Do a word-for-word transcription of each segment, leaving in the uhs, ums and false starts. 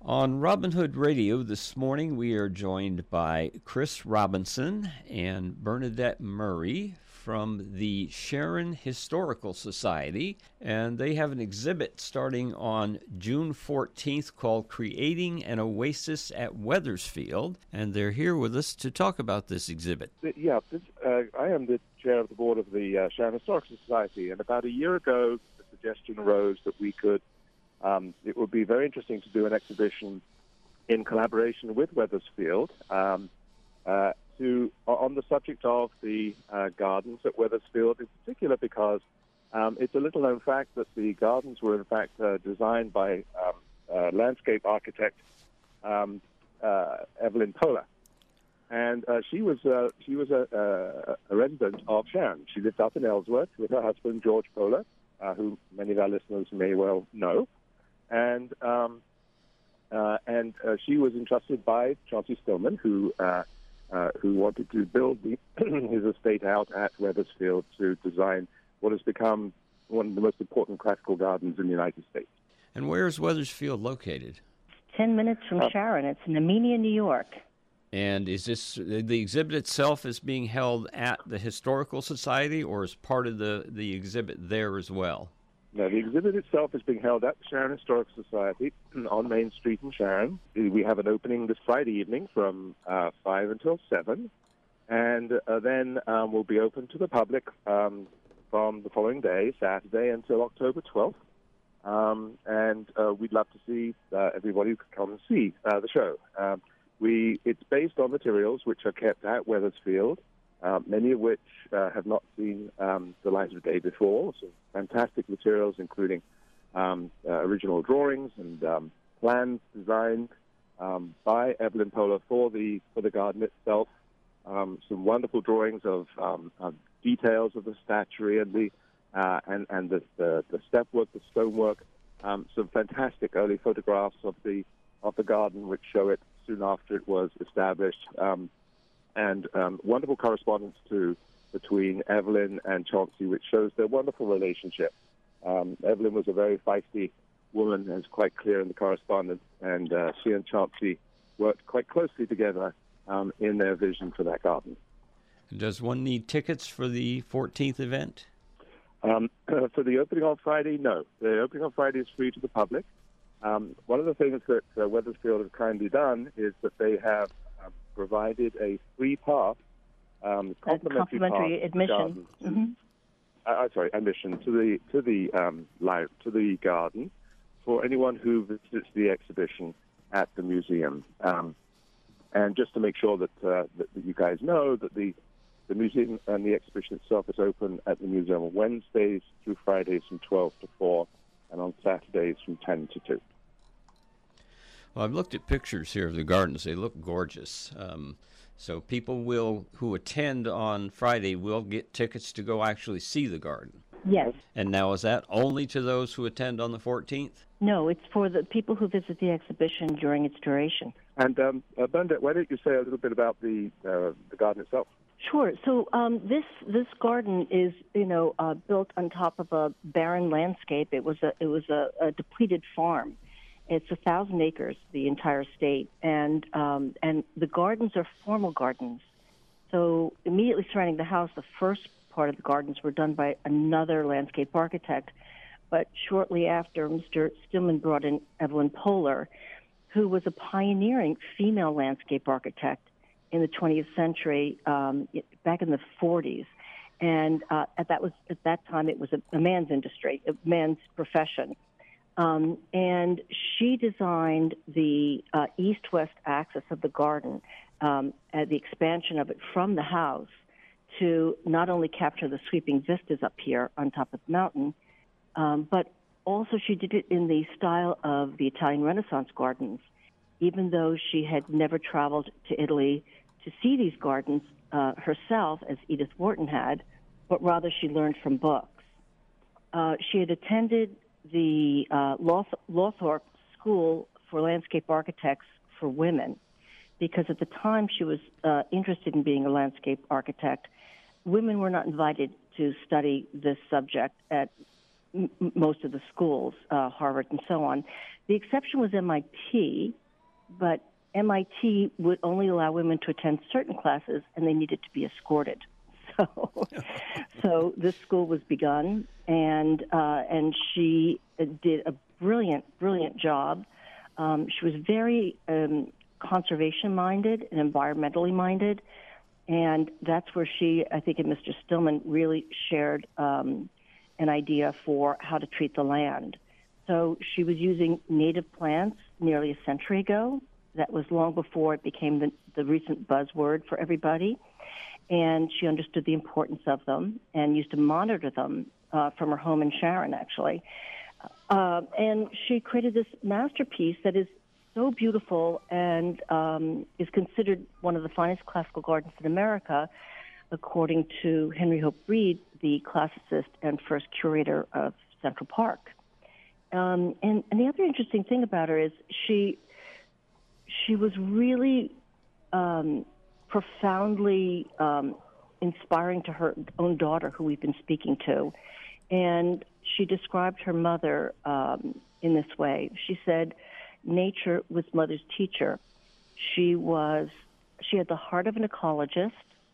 On Robin Hood Radio this morning, we are joined by Chris Robinson and Bernadette Murray from the Sharon Historical Society, and they have an exhibit starting on June fourteenth called Creating an Oasis at Wethersfield, and they're here with us to talk about this exhibit. Yeah, this, uh, I am the chair of the board of the uh, Sharon Historical Society, and about a year ago, the suggestion arose that we could Um, it would be very interesting to do an exhibition in collaboration with Wethersfield um, uh, to on the subject of the uh, gardens at Wethersfield, in particular because um, it's a little-known fact that the gardens were in fact uh, designed by um, uh, landscape architect um, uh, Evelyn Poehler, and uh, she was uh, she was a, a, a resident of Sharon. She lived up in Ellsworth with her husband George Poehler, uh, who many of our listeners may well know. And um, uh, and uh, she was entrusted by Chauncey Stillman, who uh, uh, who wanted to build the, his estate out at Wethersfield to design what has become one of the most important classical gardens in the United States. And where is Wethersfield located? Ten minutes from uh, Sharon. It's in Amenia, New York. And is this the exhibit itself is being held at the Historical Society, or is part of the, the exhibit there as well? Now, the exhibit itself is being held at the Sharon Historical Society on Main Street in Sharon. We have an opening this Friday evening from uh, five until seven, and uh, then um, we'll be open to the public um, from the following day, Saturday, until October twelfth. Um, and uh, we'd love to see uh, everybody who could come and see uh, the show. Um, we It's based on materials which are kept at Wethersfield, Uh, many of which uh, have not seen um, the light of day before. So fantastic materials, including um, uh, original drawings and um, plans designed um, by Evelyn Poehler for the for the garden itself. Um, some wonderful drawings of, um, of details of the statuary and the uh, and and the, the the step work, the stonework. Um, some fantastic early photographs of the of the garden, which show it soon after it was established. Um, And um, wonderful correspondence too between Evelyn and Chauncey, which shows their wonderful relationship. Um, Evelyn was a very feisty woman, as quite clear in the correspondence, and uh, she and Chauncey worked quite closely together um, in their vision for that garden. Does one need tickets for the fourteenth event? Um, for the opening on Friday, no. The opening on Friday is free to the public. Um, one of the things that uh, Wethersfield has kindly done is that they have uh, provided a free pass, um, complimentary, complimentary pass admission. To, mm-hmm. uh, sorry, admission to the to the um, live to the garden for anyone who visits the exhibition at the museum. Um, and just to make sure that, uh, that that you guys know that the the museum and the exhibition itself is open at the museum on Wednesdays through Fridays from twelve to four, and on Saturdays from ten to two. Well, I've looked at pictures here of the gardens. They look gorgeous. Um, so people will who attend on Friday will get tickets to go actually see the garden. Yes. And now is that only to those who attend on the fourteenth? No, it's for the people who visit the exhibition during its duration. And um, uh, Bernadette, why don't you say a little bit about the uh, the garden itself? Sure. So um, this this garden is, you know, uh, built on top of a barren landscape. It was a it was a, a depleted farm. It's a thousand acres, the entire state, and um, and the gardens are formal gardens. So immediately surrounding the house, the first part of the gardens were done by another landscape architect. But shortly after, Mister Stillman brought in Evelyn Poehler, who was a pioneering female landscape architect in the twentieth century, um, back in the forties. And uh, at that was at that time, it was a, a man's industry, a man's profession. Um, and she designed the uh, east-west axis of the garden, um, and the expansion of it from the house to not only capture the sweeping vistas up here on top of the mountain, um, but also she did it in the style of the Italian Renaissance gardens. Even though she had never traveled to Italy to see these gardens uh, herself, as Edith Wharton had, but rather she learned from books. Uh, she had attended the uh, Lawthorpe School for Landscape Architects for Women, because at the time she was uh, interested in being a landscape architect, women were not invited to study this subject at m- most of the schools, uh, Harvard and so on. The exception was M I T, but M I T would only allow women to attend certain classes, and they needed to be escorted. So, so this school was begun, and uh, and she did a brilliant, brilliant job. Um, she was very um, conservation-minded and environmentally minded, and that's where she, I think, and Mister Stillman really shared um, an idea for how to treat the land. So she was using native plants nearly a century ago. That was long before it became the, the recent buzzword for everybody. And she understood the importance of them and used to monitor them uh, from her home in Sharon, actually. Uh, and she created this masterpiece that is so beautiful and um, is considered one of the finest classical gardens in America, according to Henry Hope Reed, the classicist and first curator of Central Park. Um, and, and the other interesting thing about her is she she was really um, profoundly um, inspiring to her own daughter, who we've been speaking to. And she described her mother um, in this way. She said, nature was mother's teacher. She was, she had the heart of an ecologist,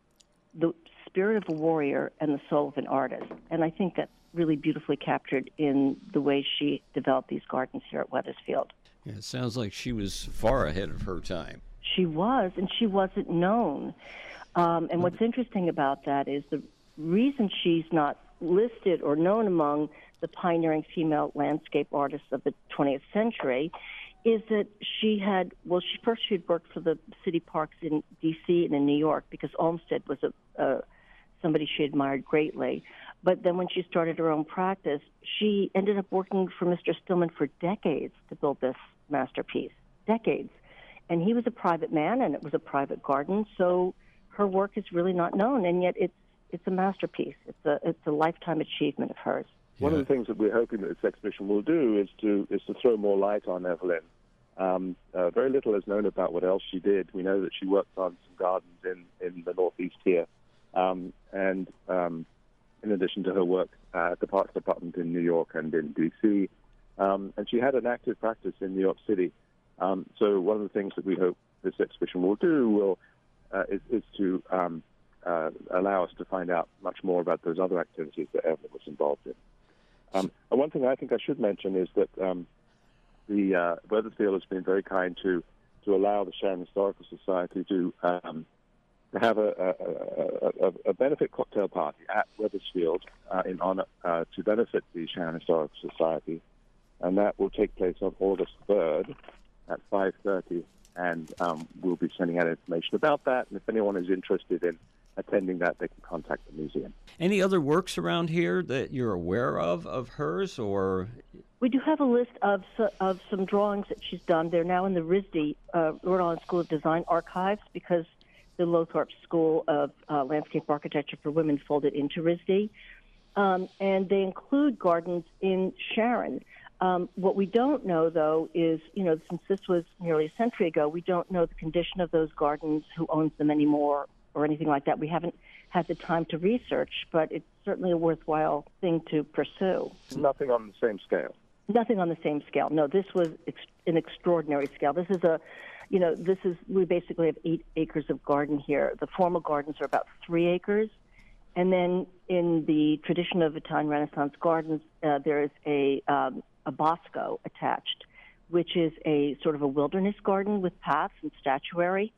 the spirit of a warrior, and the soul of an artist. And I think that's really beautifully captured in the way she developed these gardens here at Wethersfield. Yeah, it sounds like she was far ahead of her time. She was, and she wasn't known. Um, and what's interesting about that is the reason she's not listed or known among the pioneering female landscape artists of the twentieth century is that she had, well, she first she had worked for the city parks in D C and in New York, because Olmsted was a, uh, somebody she admired greatly. But then when she started her own practice, she ended up working for Mister Stillman for decades to build this masterpiece, decades. And he was a private man, and it was a private garden, so her work is really not known, and yet it's it's a masterpiece. It's a it's a lifetime achievement of hers. One of the things that we're hoping that this exhibition will do is to is to throw more light on Evelyn. Um, uh, very little is known about what else she did. We know that she worked on some gardens in, in the Northeast here, um, and um, in addition to her work uh, at the Parks Department in New York and in D C, um, and she had an active practice in New York City. Um, so one of the things that we hope this exhibition will do will uh, is, is to um, uh, allow us to find out much more about those other activities that Evelyn was involved in. Um, and one thing I think I should mention is that um, the uh, Wethersfield has been very kind to to allow the Sharon Historical Society to um, to have a, a, a, a benefit cocktail party at Wethersfield uh, in honor uh, to benefit the Sharon Historical Society, and that will take place on August third at five thirty, and um, we'll be sending out information about that. And if anyone is interested in attending that, they can contact the museum. Any other works around here that you're aware of, of hers, or? We do have a list of of some drawings that she's done. They're now in the R I S D, uh, Rhode Island School of Design archives, because the Lothrop School of uh, Landscape Architecture for Women folded into R I S D. Um, and they include gardens in Sharon. Um, what we don't know, though, is, you know, since this was nearly a century ago, we don't know the condition of those gardens, who owns them anymore, or anything like that. We haven't had the time to research, but it's certainly a worthwhile thing to pursue. Nothing on the same scale. Nothing on the same scale. No, this was ex- an extraordinary scale. This is a, you know, this is, we basically have eight acres of garden here. The formal gardens are about three acres. And then in the tradition of Italian Renaissance gardens, uh, there is a, um, a bosco attached, which is a sort of a wilderness garden with paths and statuary.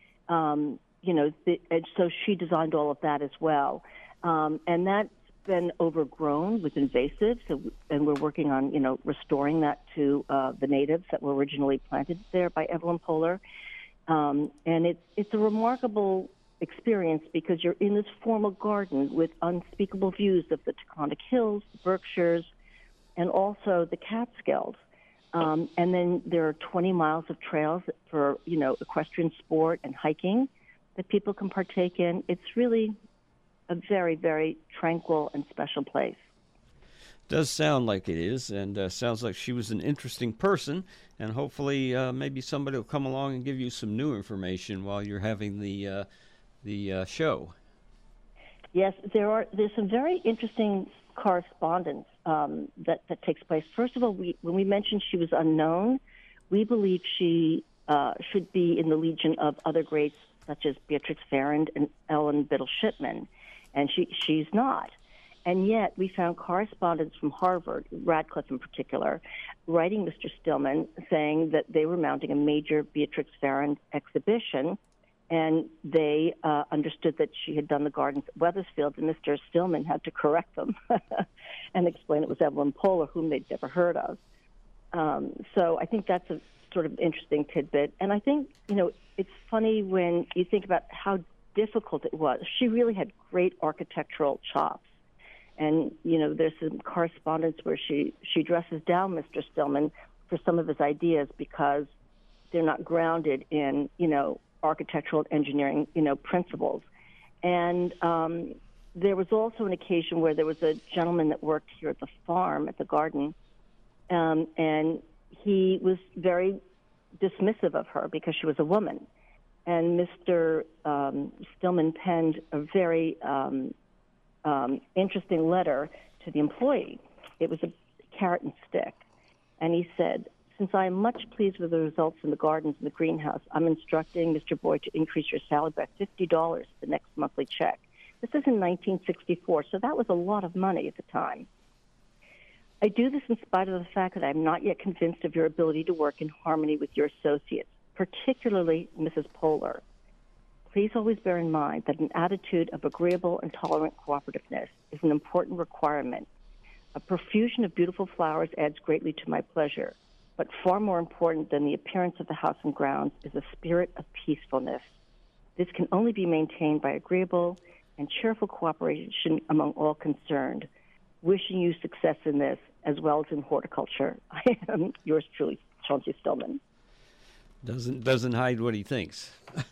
Um, you know, the, and so she designed all of that as well. Um, and that's been overgrown with invasives, so, and we're working on, you know, restoring that to uh, the natives that were originally planted there by Evelyn Poehler. Um, and it's, it's a remarkable experience, because you're in this formal garden with unspeakable views of the Taconic Hills, the Berkshires, and also the Catskills. Um, and then there are twenty miles of trails for, you know, equestrian sport and hiking that people can partake in. It's really a very, very tranquil and special place. Does sound like it is, and uh, sounds like she was an interesting person, and hopefully uh, maybe somebody will come along and give you some new information while you're having the uh, the uh, show. Yes, there are. There's some very interesting correspondence um, that, that takes place. First of all, we, when we mentioned she was unknown, we believe she uh, should be in the legion of other greats such as Beatrix Farrand and Ellen Biddle Shipman, and she she's not. And yet we found correspondence from Harvard, Radcliffe in particular, writing Mister Stillman saying that they were mounting a major Beatrix Farrand exhibition, and they uh, understood that she had done the gardens at Wethersfield, and Mister Stillman had to correct them and explain it was Evelyn Polar, whom they'd never heard of. Um, so I think that's a sort of interesting tidbit. And I think, you know, it's funny when you think about how difficult it was. She really had great architectural chops. And, you know, there's some correspondence where she, she dresses down Mister Stillman for some of his ideas because they're not grounded in, you know, architectural engineering, you know, principles. And um, there was also an occasion where there was a gentleman that worked here at the farm, at the garden, um, and he was very dismissive of her because she was a woman. And Mister Um, Stillman penned a very um, um, interesting letter to the employee. It was a carrot and stick. And he said, "Since I am much pleased with the results in the gardens and the greenhouse, I'm instructing Mister Boyd to increase your salary by fifty dollars the next monthly check." This is in nineteen sixty-four, so that was a lot of money at the time. "I do this in spite of the fact that I'm not yet convinced of your ability to work in harmony with your associates, particularly Missus Polar. Please always bear in mind that an attitude of agreeable and tolerant cooperativeness is an important requirement. A profusion of beautiful flowers adds greatly to my pleasure, but far more important than the appearance of the house and grounds is a spirit of peacefulness. This can only be maintained by agreeable and cheerful cooperation among all concerned. Wishing you success in this, as well as in horticulture. I am yours truly, Chauncey Stillman." Doesn't doesn't hide what he thinks.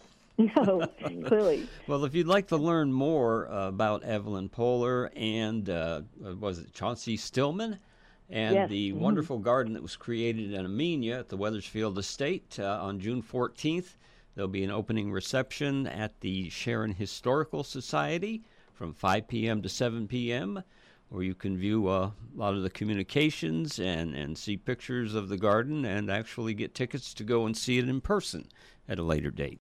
No, clearly. Well, if you'd like to learn more uh, about Evelyn Polar and, uh, was it Chauncey Stillman, and Yes. the Mm-hmm. wonderful garden that was created in Amenia at the Wethersfield Estate uh, on June fourteenth, there'll be an opening reception at the Sharon Historical Society from five p.m. to seven p.m., where you can view uh, a lot of the communications and, and see pictures of the garden and actually get tickets to go and see it in person at a later date.